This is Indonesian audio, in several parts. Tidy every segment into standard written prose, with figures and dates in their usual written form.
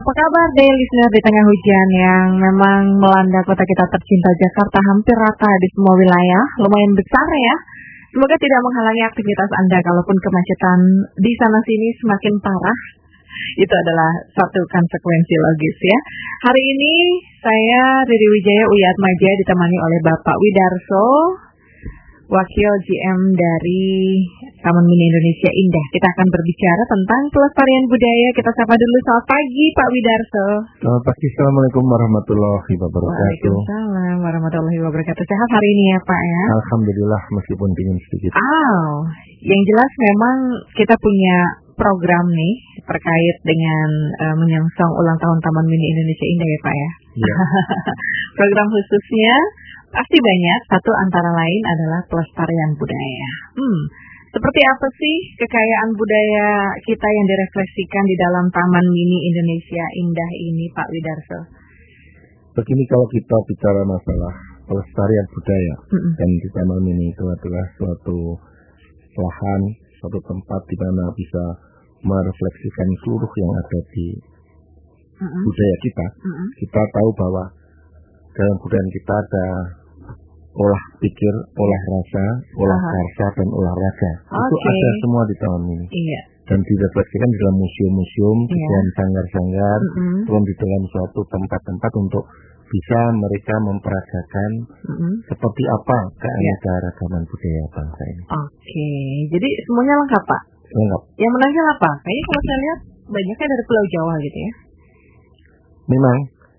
Apa kabar deh listener di tengah hujan yang memang melanda kota kita tercinta Jakarta hampir rata di semua wilayah, lumayan besar ya. Semoga tidak menghalangi aktivitas Anda kalaupun kemacetan di sana-sini semakin parah. Itu adalah satu konsekuensi logis ya. Hari ini saya Riri Wijaya Uyatmaja ditemani oleh Bapak Widarso, Wakil GM dari Taman Mini Indonesia Indah. Kita akan berbicara tentang pelestarian budaya. Kita sapa dulu. Selamat pagi Pak Widarso. Selamat pagi. Assalamualaikum warahmatullahi wabarakatuh. Waalaikumsalam warahmatullahi wabarakatuh. Sehat hari ini ya Pak ya? Alhamdulillah meskipun dingin sedikit. Yang jelas memang kita punya program nih terkait dengan menyongsong ulang tahun Taman Mini Indonesia Indah ya Pak ya? Iya. Program khususnya pasti banyak, satu antara lain adalah pelestarian budaya. Seperti apa sih kekayaan budaya kita yang direfleksikan di dalam Taman Mini Indonesia Indah ini, Pak Widarso? Begini, kalau kita bicara masalah pelestarian budaya, dan di Taman Mini itu adalah suatu lahan, suatu tempat di mana bisa merefleksikan seluruh yang ada di budaya kita. Kita tahu bahwa dalam budaya kita ada olah pikir, olah rasa, olah karsa, dan olah raga. Itu ada semua di Taman Mini. Iya. Dan direfleksikan di dalam museum-museum, di dalam sanggar-sanggar, dan di dalam suatu tempat-tempat untuk bisa mereka memperagakan seperti apa keanekaragaman budaya bangsa ini. Oke, jadi semuanya lengkap Pak? Lengkap. Yang menonjol apa? Kayaknya kalau saya lihat banyaknya dari Pulau Jawa gitu ya? Memang,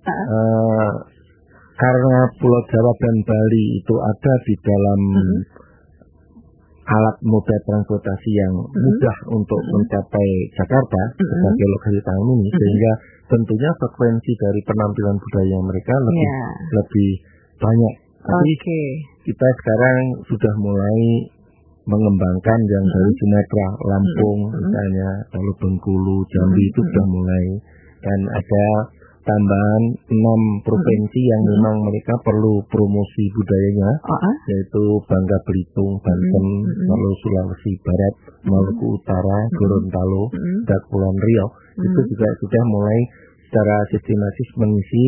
karena Pulau Jawa dan Bali itu ada di dalam alat moda transportasi yang mudah untuk mencapai Jakarta sebagai lokasi Taman Mini, sehingga tentunya frekuensi dari penampilan budaya mereka lebih banyak. Tapi kita sekarang sudah mulai mengembangkan yang dari Sumatera, Lampung misalnya, lalu Bengkulu, Jambi itu sudah mulai, dan ada tambahan 6 provinsi yang memang mereka perlu promosi budayanya, yaitu Bangka Belitung, Banten, lalu Sulawesi Barat, Maluku Utara, Gorontalo, dan Kepulauan Riau. Itu juga sudah mulai secara sistematis mengisi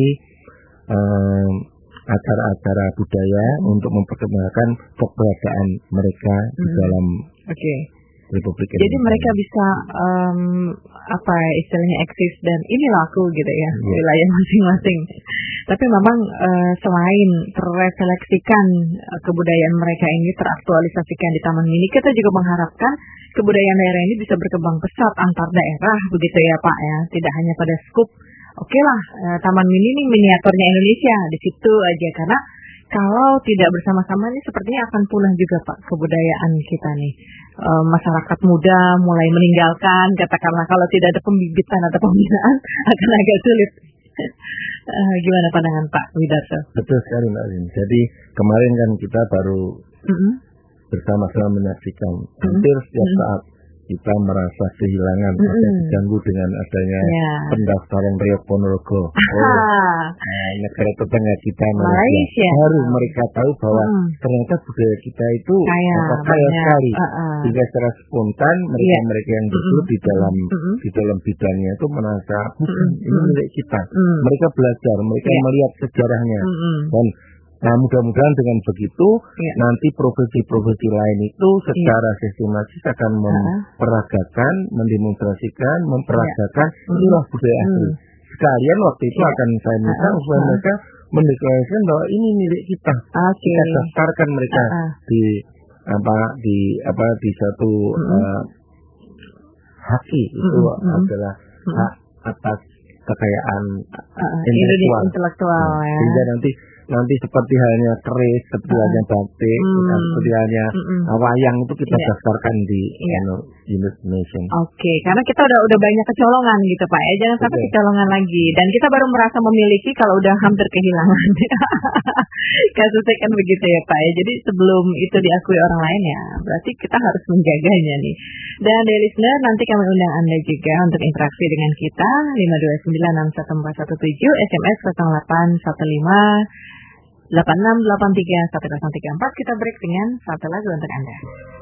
acara-acara budaya untuk memperkenalkan keberadaan mereka di dalam Republik Indonesia. Jadi mereka bisa istilahnya eksis dan inilah aku gitu ya, wilayah masing-masing. Tapi memang selain terrefleksikan kebudayaan mereka ini teraktualisasikan di Taman Mini, kita juga mengharapkan kebudayaan daerah ini bisa berkembang pesat antar daerah begitu ya Pak ya. Tidak hanya pada skup Taman Mini ini miniaturnya Indonesia di situ aja, karena kalau tidak bersama-sama ini sepertinya akan punah juga Pak kebudayaan kita nih. Masyarakat muda mulai meninggalkan, katakanlah kalau tidak ada pembibitan atau pembinaan akan agak sulit. Gimana pandangan Pak Widarso? Betul sekali Mbak Rin. Jadi kemarin kan kita baru bersama-sama menyaksikan hampir setiap saat kita merasa kehilangan atau diganggu dengan adanya pendaftaran Riau Ponorogo. Negara tetangga kita Malaysia. Baru mereka tahu bahwa ternyata budaya kita itu kaya sekali. Sehingga secara spontan mereka yang duduk di dalam bidangnya itu merasa ini milik kita. Mereka belajar, mereka melihat sejarahnya. Dan mudah-mudahan dengan begitu nanti provinsi-provinsi lain itu secara sistematis akan memperagakan, mendemonstrasikan, memperagakan inilah budaya asli. Sekalian waktu itu akan saya minta supaya mereka mendeklarasikan bahwa ini milik kita. Kita daftarkan mereka di satu haki itu adalah hak atas kekayaan intelektual. Sehingga nanti seperti halnya keris, seperti halnya batik, seperti halnya wayang itu kita daftarkan di Indonesia. Karena kita udah banyak kecolongan gitu Pak ya, jangan sampai kecolongan lagi. Dan kita baru merasa memiliki kalau udah hampir kehilangan. Kasusnya kan begitu ya Pak ya. Jadi sebelum itu diakui orang lain ya, berarti kita harus menjaganya nih. Dan dari listener, nanti kami undang Anda juga untuk interaksi dengan kita 529614117, SMS 0815 86831034. Kita break dengan satu lagu untuk Anda.